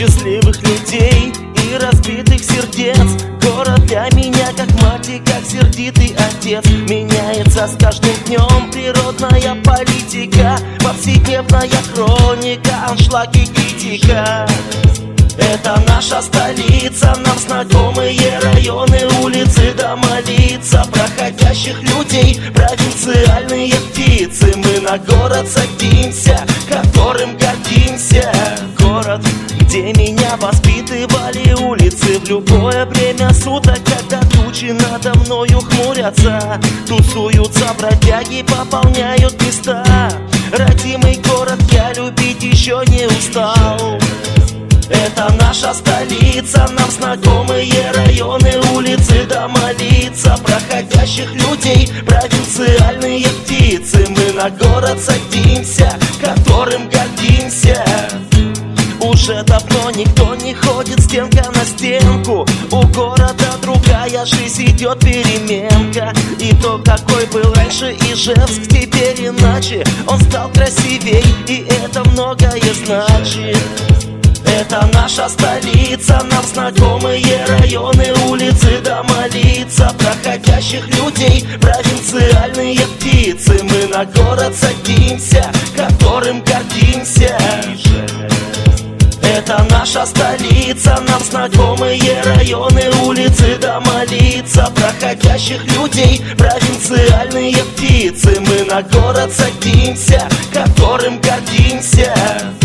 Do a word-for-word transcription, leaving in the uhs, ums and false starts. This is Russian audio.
счастливых людей и разбитых сердец. Город для меня как мать и как сердитый отец. Меняется с каждым днем природная политика, повседневная хроника, аншлаги, критика. Это наша столица, нам знакомые районы, улицы, дома, лица проходящих людей, провинциальные птицы. Мы на город садимся, которым гордимся. Город, где меня воспитывали улицы в любое время суток, когда тучи надо мною хмурятся. Тусуются бродяги, пополняют места. Родимый город я любить еще не устал. Это наша столица, нам знакомые районы, улицы, дома, лица проходящих людей, провинциальные птицы. Мы на город садимся, которым гордимся. Уже давно никто не ходит стенка на стенку. У города другая жизнь, идет переменка. И то, какой был раньше Ижевск, теперь иначе. Он стал красивей, и это многое значит. Это наша столица, нам знакомые районы, улицы, дома, лица проходящих людей, провинциальные птицы. Мы на город садимся, которым гордимся. Это наша столица, нам знакомые районы, улицы, дома, лица проходящих людей, провинциальные птицы. Мы на город садимся, которым гордимся.